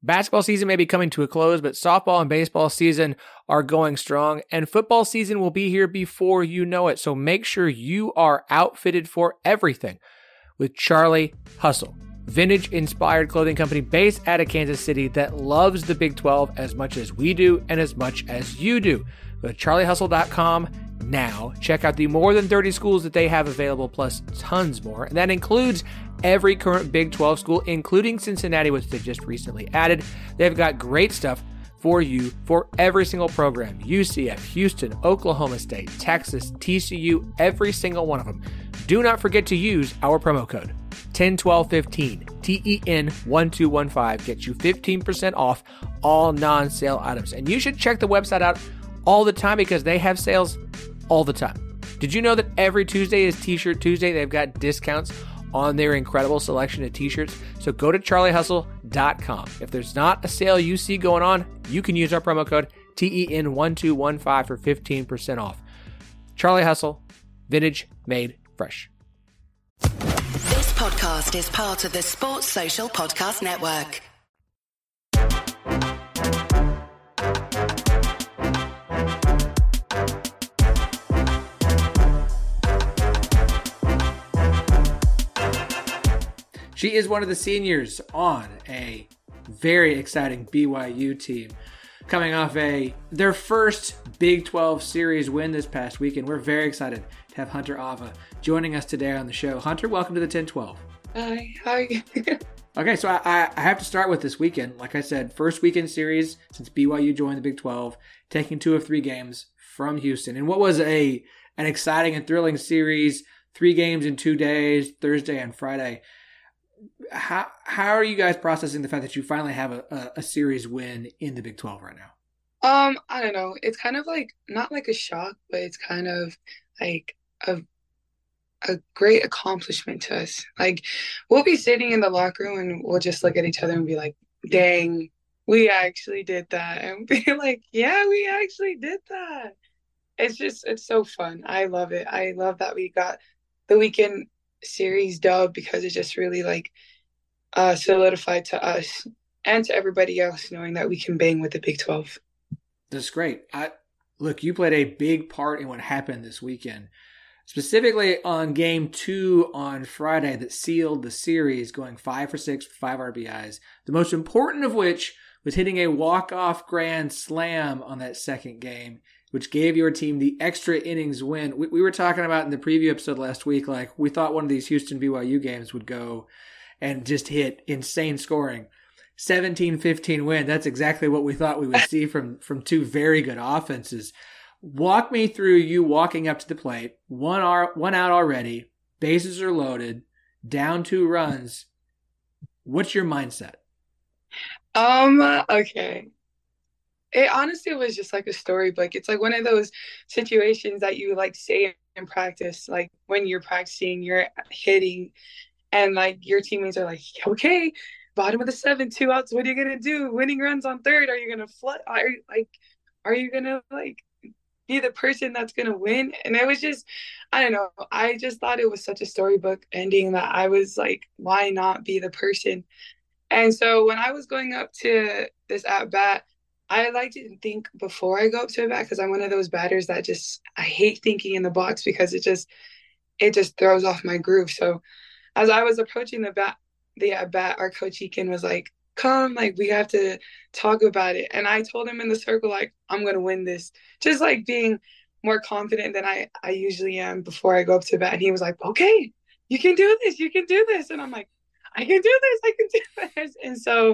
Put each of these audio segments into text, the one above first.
Basketball season may be coming to a close, but softball and baseball season are going strong, and football season will be here before you know it. So make sure you are outfitted for everything with Charlie Hustle, vintage-inspired clothing company based out of Kansas City that loves the Big 12 as much as we do and as much as you do. Go to charliehustle.com now. Check out the more than 30 schools that they have available, plus tons more. And that includes every current Big 12 school, including Cincinnati, which they just recently added. They've got great stuff for you for every single program. UCF, Houston, Oklahoma State, Texas, TCU, every single one of them. Do not forget to use our promo code 101215, TEN1215, gets you 15% off all non-sale items. And you should check the website out all the time because they have sales all the time. Did you know that every Tuesday is T-Shirt Tuesday? They've got discounts on their incredible selection of T-shirts. So go to charliehustle.com. If there's not a sale you see going on, you can use our promo code TEN1215 for 15% off. Charlie Hustle, vintage made fresh. This podcast is part of the Sports Social Podcast Network. She is one of the seniors on a very exciting BYU team coming off their first Big 12 series win this past weekend. We're very excited to have Hunter Ava joining us today on the show. Hunter, welcome to the 1012. Hi. Okay, so I have to start with this weekend. Like I said, first weekend series since BYU joined the Big 12, taking 2 of 3 games from Houston. And what was an exciting and thrilling series, 3 games in 2 days, Thursday and Friday. How are you guys processing the fact that you finally have a series win in the Big 12 right now? I don't know. It's kind of like, not like a shock, but it's kind of like a great accomplishment to us. Like, we'll be sitting in the locker room and we'll just look at each other and be like, dang, we actually did that. And be like, yeah, we actually did that. It's so fun. I love it. I love that we got the weekend series dub because it just really solidified to us and to everybody else knowing that we can bang with the Big 12. That's great. Look, you played a big part in what happened this weekend, specifically on game 2 on Friday that sealed the series, going 5 for 6 for 5 RBIs. The most important of which was hitting a walk-off grand slam on that second game, which gave your team the extra innings win. We were talking about in the preview episode last week, like we thought one of these Houston BYU games would go and just hit insane scoring. 17-15 win. That's exactly what we thought we would see from 2 very good offenses. Walk me through you walking up to the plate, one out already, bases are loaded, down 2 runs. What's your mindset? Okay. It honestly was just like a storybook. It's like one of those situations that you like say in practice, like when you're practicing, you're hitting, and like your teammates are like, okay, bottom of the 7th, 2 outs. What are you gonna do? Winning runs on 3rd. Are you gonna flood? Are you gonna like be the person that's gonna win? And it was just, I don't know. I just thought it was such a storybook ending that I was like, why not be the person? And so when I was going up to this at bat, I like to think before I go up to a bat because I'm one of those batters that I hate thinking in the box because it just throws off my groove. So as I was approaching the at bat, our coach Eakin was like, come, like we have to talk about it. And I told him in the circle, like, I'm going to win this. Just like being more confident than I usually am before I go up to bat. And he was like, okay, you can do this. You can do this. And I'm like, I can do this. I can do this. And so,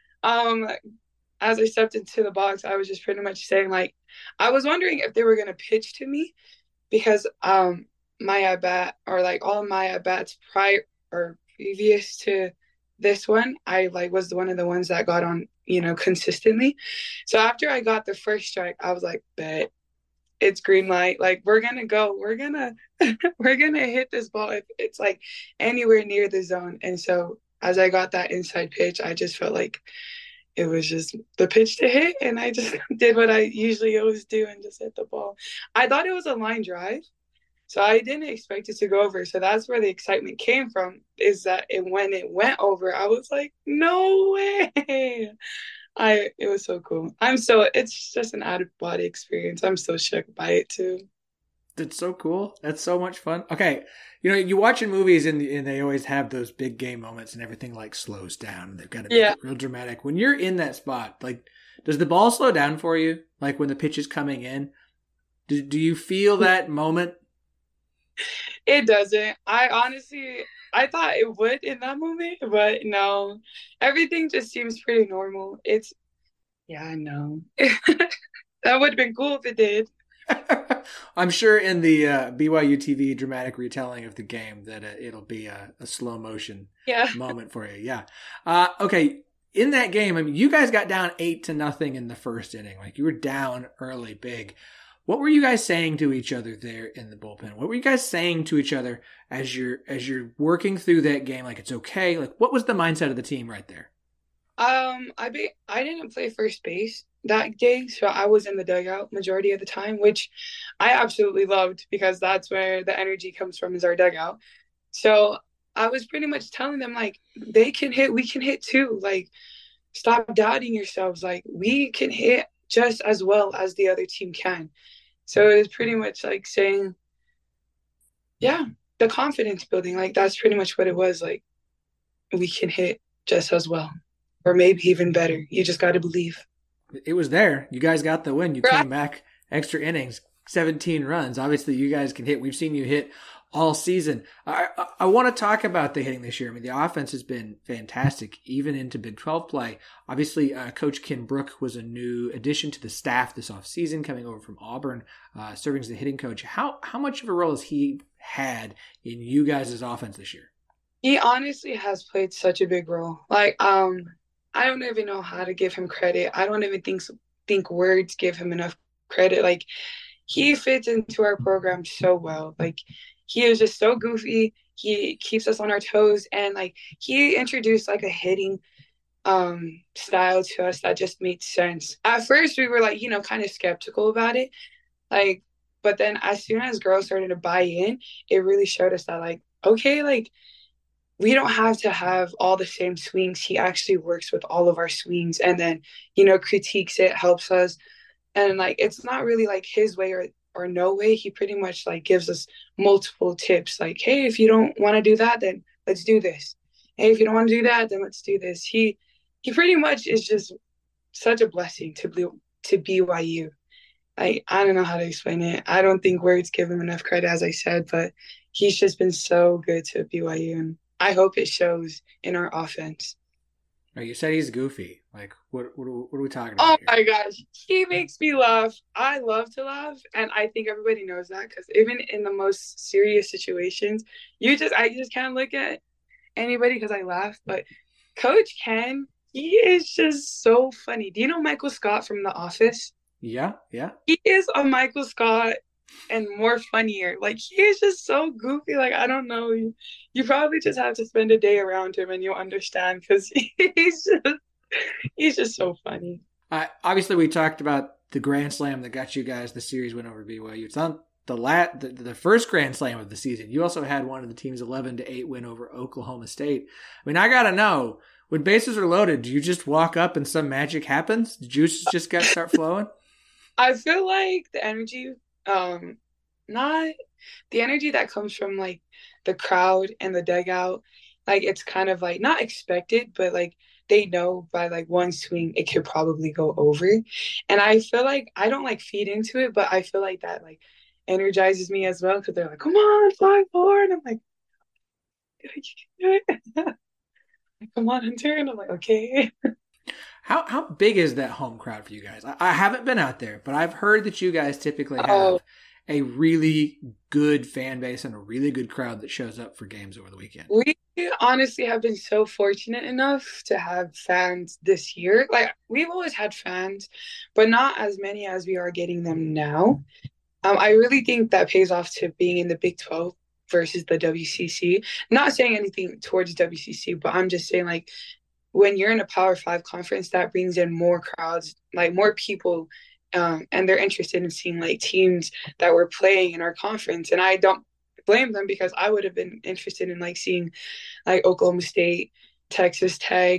as I stepped into the box, I was just pretty much saying, like, I was wondering if they were going to pitch to me because my at-bat or, like, all of my at-bats prior or previous to this one, I, like, was one of the ones that got on, consistently. So after I got the first strike, I was like, bet, it's green light. Like, we're going to go. We're going to hit this ball if it's, like, anywhere near the zone. And so as I got that inside pitch, I just felt like it was just the pitch to hit, and I just did what I usually always do and just hit the ball. I thought it was a line drive, so I didn't expect it to go over. So that's where the excitement came from, is that when it went over, I was like, no way. It was so cool. It's just an out of body experience. I'm so shook by it too. It's so cool. That's so much fun. Okay. You watch in movies and they always have those big game moments and everything like slows down. They've got to make it real dramatic. When you're in that spot, like, does the ball slow down for you? Like when the pitch is coming in? Do you feel that moment? It doesn't. I thought it would in that moment, but no. Everything just seems pretty normal. Yeah, I know. That would have been cool if it did. I'm sure in the BYU TV dramatic retelling of the game that it'll be a slow motion moment for you. Yeah. Okay. In that game, I mean, you guys got down 8-0 in the first inning. Like, you were down early, big. What were you guys saying to each other there in the bullpen? What were you guys saying to each other as you're working through that game? Like, it's okay. Like, what was the mindset of the team right there? I didn't play first base that day, so I was in the dugout majority of the time, which I absolutely loved because that's where the energy comes from, is our dugout. So I was pretty much telling them, like, they can hit, we can hit too. Like, stop doubting yourselves. Like, we can hit just as well as the other team can. So it was pretty much like saying, yeah, the confidence building. Like, that's pretty much what it was. Like, we can hit just as well, or maybe even better. You just got to believe. It was there. You guys got the win. You came back extra innings, 17 runs. Obviously, you guys can hit. We've seen you hit all season. I want to talk about the hitting this year. I mean, the offense has been fantastic, even into Big 12 play. Obviously, Coach Ken Brook was a new addition to the staff this offseason, coming over from Auburn, serving as the hitting coach. How much of a role has he had in you guys' offense this year? He honestly has played such a big role. Like, I don't even know how to give him credit. I don't even think words give him enough credit. Like, he fits into our program so well. Like, he is just so goofy. He keeps us on our toes, and like, he introduced like a hitting style to us that just made sense. At first we were like, kind of skeptical about it. Like, but then as soon as girls started to buy in, it really showed us that, like, okay, like, we don't have to have all the same swings. He actually works with all of our swings and then, critiques it, helps us. And like, it's not really like his way or no way. He pretty much like gives us multiple tips. Like, hey, if you don't want to do that, then let's do this. Hey, if you don't want to do that, then let's do this. He pretty much is just such a blessing to BYU. I don't know how to explain it. I don't think words give him enough credit, as I said, but he's just been so good to BYU, and I hope it shows in our offense. Right, you said he's goofy. Like, what are we talking about? Oh my gosh, he makes me laugh. I love to laugh, and I think everybody knows that, because even in the most serious situations, I just can't look at anybody because I laugh. But Coach Ken, he is just so funny. Do you know Michael Scott from The Office? Yeah. He is a Michael Scott and more funnier. Like, he is just so goofy. Like, I don't know. You probably just have to spend a day around him and you'll understand, because he's just so funny. Obviously, we talked about the Grand Slam that got you guys the series win over BYU. It's not the first Grand Slam of the season. You also had one of the team's 11-8 win over Oklahoma State. I mean, I gotta know, when bases are loaded, do you just walk up and some magic happens? The juices just start flowing? I feel like the energy, not the energy that comes from like the crowd and the dugout, like, it's kind of like not expected, but like they know by like one swing it could probably go over. And I feel like I don't like feed into it, but I feel like that like energizes me as well, because they're like, come on, 5-4, and I'm like, you can do it. Come on, Hunter, and I'm like, okay. How big is that home crowd for you guys? I haven't been out there, but I've heard that you guys typically have a really good fan base and a really good crowd that shows up for games over the weekend. We honestly have been so fortunate enough to have fans this year. Like, we've always had fans, but not as many as we are getting them now. I really think that pays off to being in the Big 12 versus the WCC. Not saying anything towards WCC, but I'm just saying, like, when you're in a Power 5 conference, that brings in more crowds, like more people, and they're interested in seeing like teams that were playing in our conference. And I don't blame them, because I would have been interested in like seeing like Oklahoma State, Texas Tech,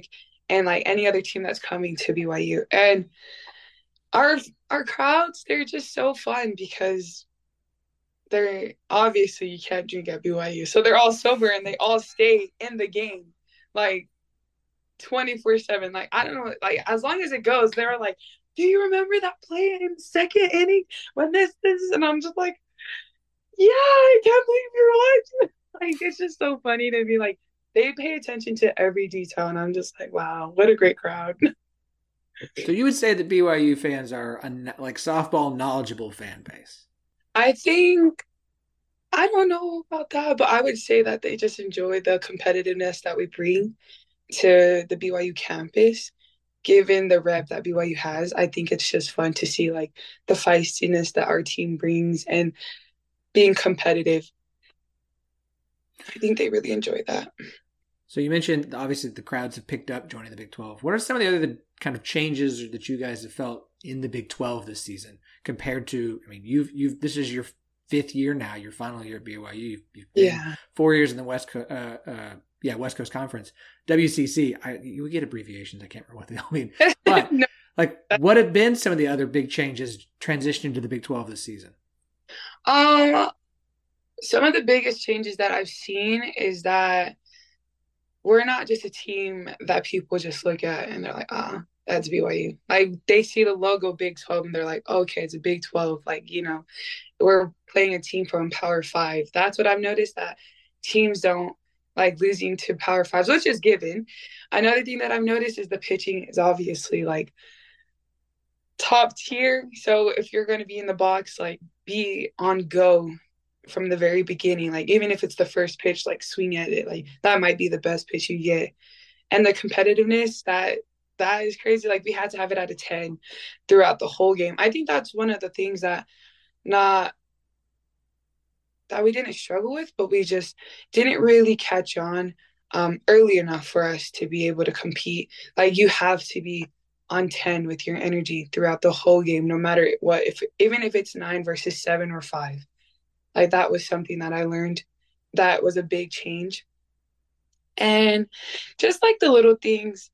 and like any other team that's coming to BYU. And our crowds, they're just so fun because they're obviously you can't drink at BYU. So they're all sober and they all stay in the game like 24/7. Like, I don't know, like as long as it goes, they're like, do you remember that play in the second inning when this, and I'm just like, yeah, I can't believe you're watching. Like, it's just so funny to be like, they pay attention to every detail, and I'm just like, wow, what a great crowd. So you would say that BYU fans are like softball knowledgeable fan base? I think, I don't know about that, but I would say that they just enjoy the competitiveness that we bring to the BYU campus. Given the rep that BYU has, I think it's just fun to see like the feistiness that our team brings and being competitive. I think they really enjoy that. So you mentioned obviously the crowds have picked up joining the Big 12. What are some of the other kind of changes that you guys have felt in the Big 12 this season compared to? I mean, you've this is your 5th year now, your final year at BYU. You've been 4 years in the West Coast Conference, WCC. You get abbreviations. I can't remember what they all mean. But no. Like, what have been some of the other big changes transitioning to the Big 12 this season? Some of the biggest changes that I've seen is that we're not just a team that people just look at and they're like, that's BYU. Like, they see the logo Big 12 and they're like, okay, it's a Big 12. Like, we're playing a team from Power 5. That's what I've noticed, that teams don't like losing to Power 5s, which is given. Another thing that I've noticed is the pitching is obviously like top tier. So if you're going to be in the box, like, be on go from the very beginning. Like, even if it's the first pitch, like, swing at it. Like, that might be the best pitch you get. And the competitiveness, that is crazy. Like, we had to have it at a 10 throughout the whole game. I think that's one of the things that we didn't struggle with, but we just didn't really catch on early enough for us to be able to compete. Like, you have to be on 10 with your energy throughout the whole game, no matter what, even if it's 9 versus 7 or 5. Like, that was something that I learned that was a big change. And just like the little things,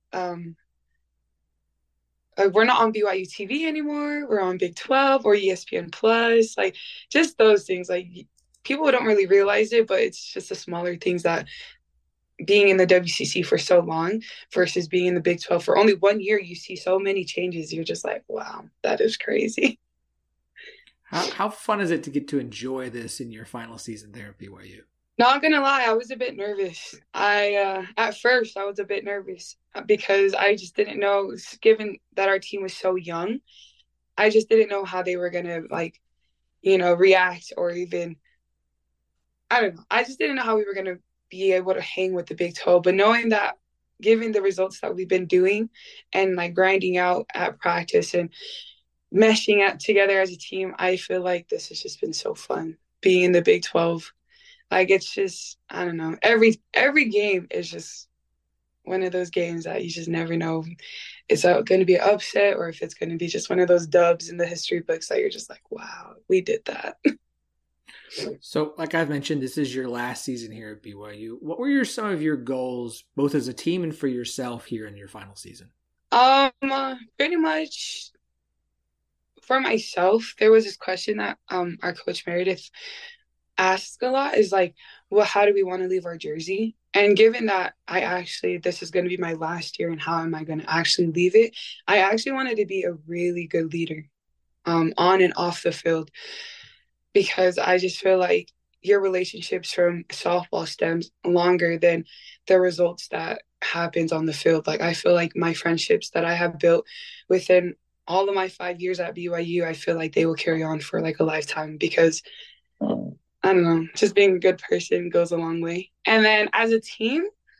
like, we're not on BYU TV anymore. We're on Big 12 or ESPN Plus. Like, just those things. Like, people don't really realize it, but it's just the smaller things that being in the WCC for so long versus being in the Big 12 for only 1 year, you see so many changes. You're just like, wow, that is crazy. How fun is it to get to enjoy this in your final season there at BYU? Not gonna lie, I was a bit nervous. At first I was a bit nervous because I just didn't know, given that our team was so young, I just didn't know how they were gonna react, or even, I don't know. I just didn't know how we were gonna be able to hang with the Big 12. But knowing that, given the results that we've been doing and like grinding out at practice and meshing together as a team, I feel like this has just been so fun being in the Big 12. Like, it's just, I don't know. Every game is just one of those games that you just never know if it's going to be an upset or if it's going to be just one of those dubs in the history books that you're just like, wow, we did that. So, like I've mentioned, this is your last season here at BYU. What were some of your goals, both as a team and for yourself, here in your final season? Pretty much for myself, there was this question that our coach Meredith asked a lot, is like, well, how do we want to leave our jersey? And given that this is going to be my last year, and how am I going to actually leave it? I actually wanted to be a really good leader on and off the field, because I just feel like your relationships from softball stems longer than the results that happens on the field. Like, I feel like my friendships that I have built within all of my 5 years at BYU, I feel like they will carry on for like a lifetime, because I don't know, just being a good person goes a long way. And then as a team,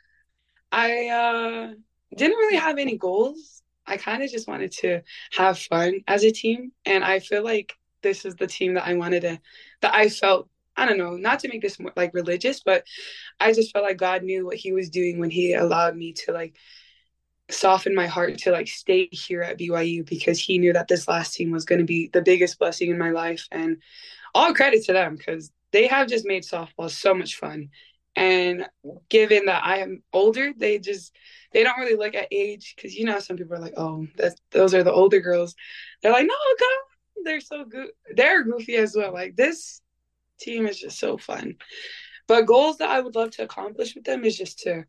I didn't really have any goals. I kind of just wanted to have fun as a team. And I feel like this is the team that I felt, I don't know, not to make this more like religious, but I just felt like God knew what he was doing when he allowed me to like soften my heart to like stay here at BYU, because he knew that this last team was going to be the biggest blessing in my life. And all credit to them, because they have just made softball so much fun. And given that I am older, they don't really look at age, because some people are like, oh, those are the older girls. They're like, no, God, they're so good. They're goofy as well. Like, this team is just so fun. But goals that I would love to accomplish with them is just to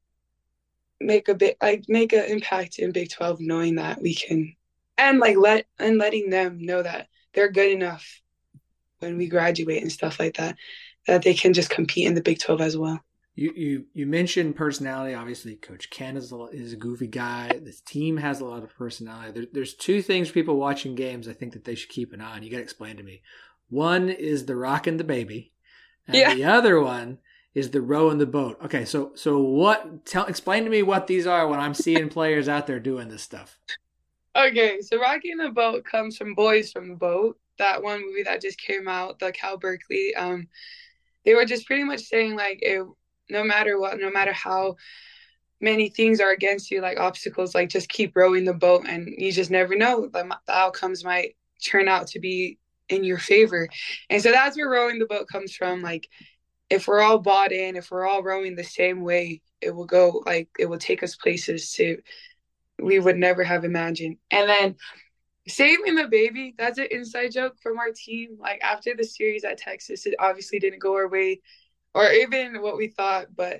make an impact in Big 12, knowing that we can, and letting them know that they're good enough when we graduate and stuff like that, that they can just compete in the Big 12 as well. You mentioned personality. Obviously, Coach Ken is a goofy guy. This team has a lot of personality. There's two things for people watching games I think that they should keep an eye on. You got to explain to me. One is the rockin' the baby, and the other one is the rowing the boat. Okay, so explain to me what these are when I'm seeing players out there doing this stuff. Okay, so rocking the boat comes from Boys from the Boat, that one movie that just came out, the Cal Berkeley. They were just pretty much saying, like, no matter what, no matter how many things are against you, like obstacles, like, just keep rowing the boat, and you just never know, the outcomes might turn out to be in your favor. And so that's where rowing the boat comes from. Like, if we're all bought in, if we're all rowing the same way, it will take us places we would never have imagined. And then saving the baby, that's an inside joke from our team. Like, after the series at Texas, it obviously didn't go our way, or even what we thought. But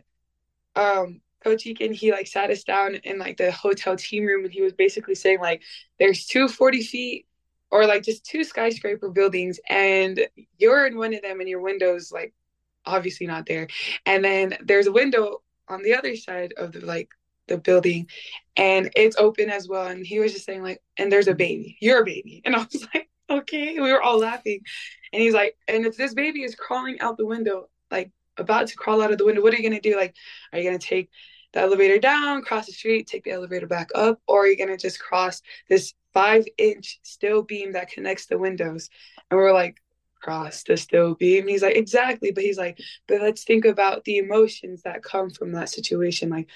Coach Eakin, he like sat us down in like the hotel team room, and he was basically saying, like, there's 240 feet or like just 2 skyscraper buildings, and you're in one of them, and your window's like obviously not there. And then there's a window on the other side of the building, and it's open as well. And he was just saying, like, and there's a baby, you're a baby. And I was like, okay. We were all laughing. And he's like, and if this baby is crawling out the window, like about to crawl out of the window, what are you going to do? Like, are you going to take the elevator down, cross the street, take the elevator back up, or are you going to just cross this 5-inch steel beam that connects the windows? And we're like, cross the steel beam? He's like, exactly. But he's like, but let's think about the emotions that come from that situation. Like,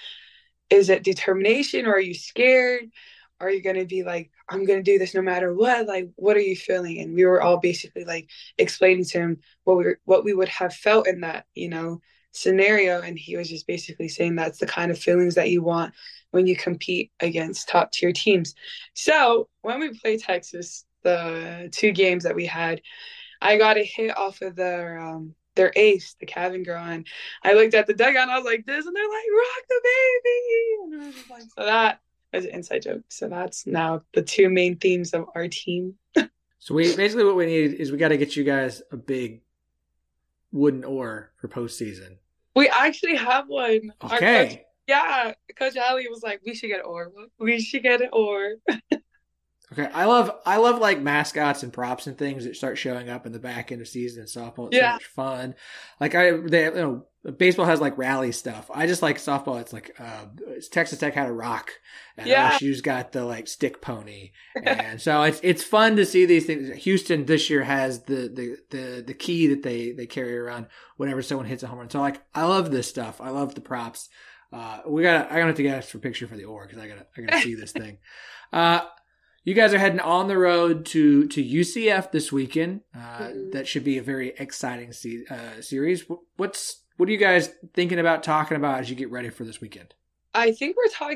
is it determination, or are you scared? Are you going to be like, I'm going to do this no matter what? Like, what are you feeling? And we were all basically like explaining to him what we would have felt in that, scenario. And he was just basically saying that's the kind of feelings that you want when you compete against top tier teams. So when we played Texas, the 2 games that we had, I got a hit off of their ace, the Cavan girl, and I looked at the dugout and I was like this, and they're like, rock the baby. And I was just like, so that was an inside joke. So that's now the 2 main themes of our team. So what we need is we got to get you guys a big wooden oar for postseason. We actually have one. Okay. Coach Ali was like, we should get an oar. We should get an oar. Okay, I love like mascots and props and things that start showing up in the back end of season in softball. It's so much fun. Like baseball has like rally stuff. I just like softball. It's like Texas Tech had a rock, and LSU's got the like stick pony, and so it's fun to see these things. Houston this year has the key that they carry around whenever someone hits a home run. So like I love this stuff. I love the props. I gotta have to get us for a picture for the oar because I gotta see this thing. You guys are heading on the road to UCF this weekend. That should be a very exciting series. What are you guys thinking about talking about as you get ready for this weekend? I think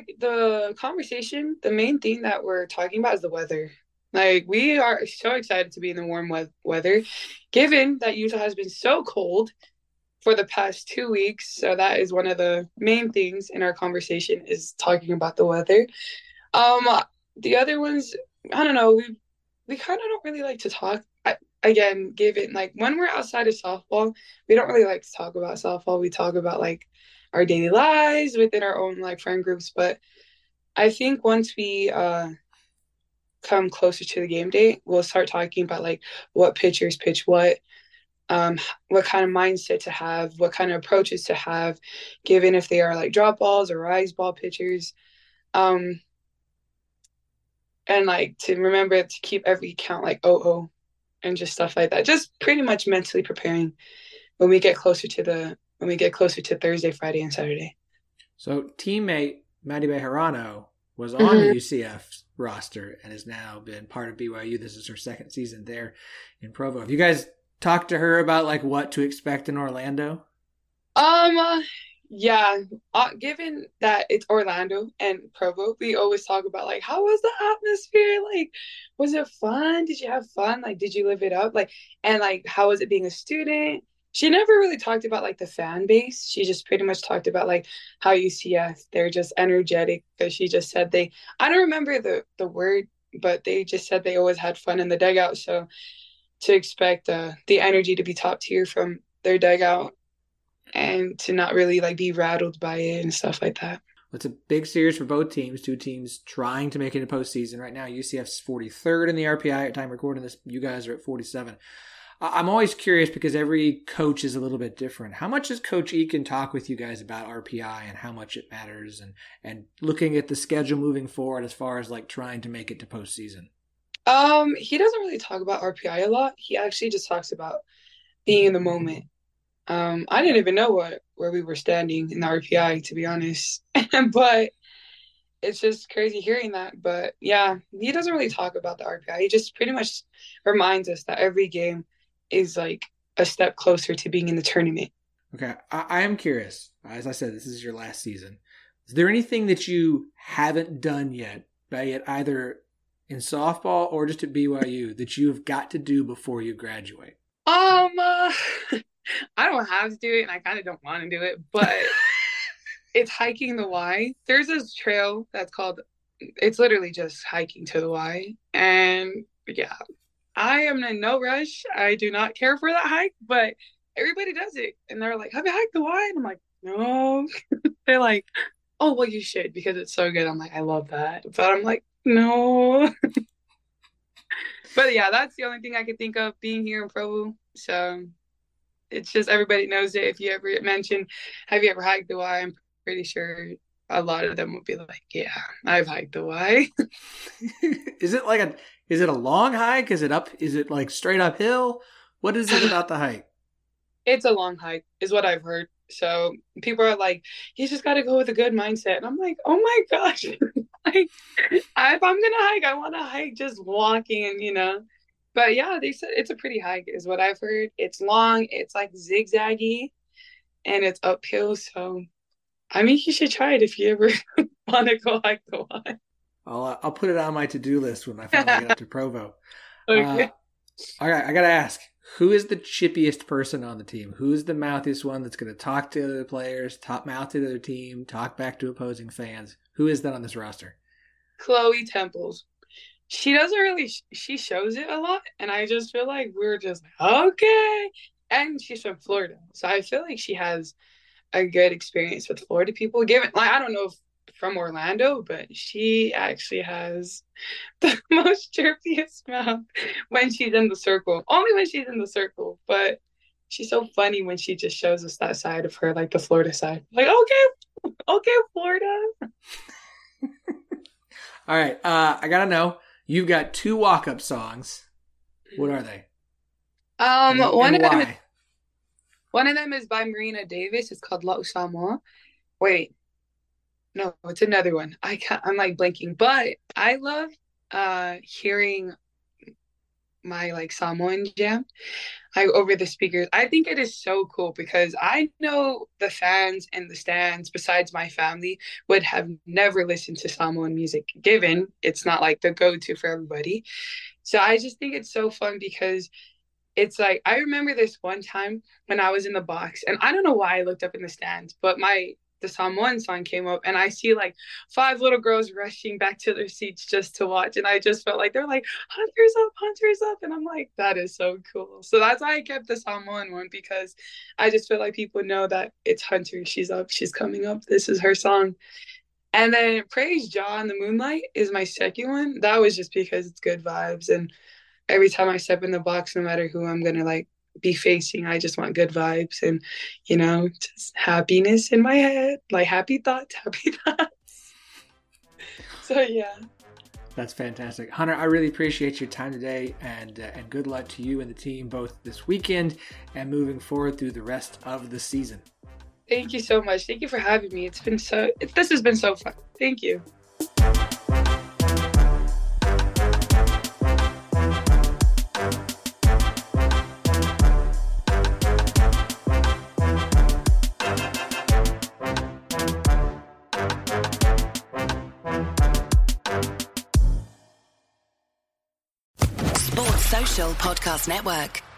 the main thing that we're talking about is the weather. Like, we are so excited to be in the warm weather, given that Utah has been so cold for the past 2 weeks. So that is one of the main things in our conversation, is talking about the weather. The other ones, I don't know, we kind of don't really like to talk. Again, given like when we're outside of softball, we don't really like to talk about softball. We talk about like our daily lives within our own like friend groups. But I think once we come closer to the game day, we'll start talking about like what pitchers pitch what kind of mindset to have, what kind of approaches to have, given if they are like drop balls or rise ball pitchers. And like to remember to keep every count like 0-0 and just stuff like that. Just pretty much mentally preparing when we get closer to Thursday, Friday, and Saturday. So teammate Maddie Bejarano was on the UCF roster and has now been part of BYU. This is her 2nd season there in Provo. Have you guys talked to her about like what to expect in Orlando? Yeah. Given that it's Orlando and Provo, we always talk about like how was the atmosphere? Like, was it fun? Did you have fun? Like, did you live it up? Like, and like, how was it being a student? She never really talked about like the fan base. She just pretty much talked about like how UCF, they're just energetic because she just said they I don't remember the word, but they just said they always had fun in the dugout. So to expect the energy to be top tier from their dugout and to not really like be rattled by it and stuff like that. It's a big series for both teams. Two teams trying to make it a postseason. Right now, UCF's 43rd in the RPI at time recording this. You guys are at 47. I'm always curious because every coach is a little bit different. How much does Coach Eakin talk with you guys about RPI and how much it matters and looking at the schedule moving forward as far as like trying to make it to postseason? He doesn't really talk about RPI a lot. He actually just talks about being in the moment. I didn't even know where we were standing in the RPI, to be honest. But it's just crazy hearing that. But yeah, he doesn't really talk about the RPI. He just pretty much reminds us that every game is like a step closer to being in the tournament. Okay, I am curious. As I said, this is your last season. Is there anything that you haven't done yet, be it either in softball or just at BYU, that you have got to do before you graduate? I don't have to do it, and I kind of don't want to do it, but it's hiking the Y. There's this trail that's called, it's literally just hiking to the Y. And yeah, I am in no rush. I do not care for that hike, but everybody does it. And they're like, have you hiked the Y? And I'm like, no. They're like, oh, well, you should because it's so good. I'm like, I love that. But I'm like, no. But yeah, that's the only thing I can think of being here in Provo. So it's just everybody knows it. If you ever mention, have you ever hiked the Y? I'm pretty sure a lot of them would be like, yeah, I've hiked the Y. Is it a long hike? Is it up? Is it like straight uphill? What is it about the hike? It's a long hike, is what I've heard. So people are like, you just got to go with a good mindset. And I'm like, oh my gosh, like if I'm gonna hike, I want to hike just walking, you know. But yeah, they said it's a pretty hike, is what I've heard. It's long, it's like zigzaggy, and it's uphill. So, I mean, you should try it if you ever want to go hike the Y. I'll put it on my to-do list when I finally get up to Provo. Okay. All right, I got to ask, who is the chippiest person on the team? Who's the mouthiest one that's going to talk to other players, top mouth to the other team, talk back to opposing fans? Who is that on this roster? Chloe Temples. She doesn't really, she shows it a lot. And I just feel like we're just, okay. And she's from Florida. So I feel like she has a good experience with Florida people. Given, like, I don't know if from Orlando, but she actually has the most chirpiest mouth when she's in the circle. Only when she's in the circle. But she's so funny when she just shows us that side of her, like the Florida side. Like, okay, Florida. All right, I got to know. You've got 2 walk-up songs. What are they? One of them is by Marina Davis. It's called La Usama. Wait, no, it's another one. I'm like blanking, but I love hearing my like Samoan jam over the speakers. I think it is so cool because I know the fans in the stands, besides my family, would have never listened to Samoan music, given it's not like the go-to for everybody. So I just think it's so fun because it's like, I remember this one time when I was in the box, and I don't know why I looked up in the stands, but the Samoan song came up, and I see like 5 little girls rushing back to their seats just to watch. And I just felt like they're like, Hunters up. And I'm like, that is so cool. So that's why I kept the Samoan one, because I just feel like people know that it's Hunter. She's up, she's coming up. This is her song. And then Praise Jah in the Moonlight is my second one. That was just because it's good vibes. And every time I step in the box, no matter who I'm going to like be facing, I just want good vibes and, you know, just happiness in my head, like happy thoughts. So yeah, that's fantastic. Hunter, I really appreciate your time today, and good luck to you and the team both this weekend and moving forward through the rest of the season. Thank you so much. Thank you for having me. This has been so fun. Thank you. Social Podcast Network.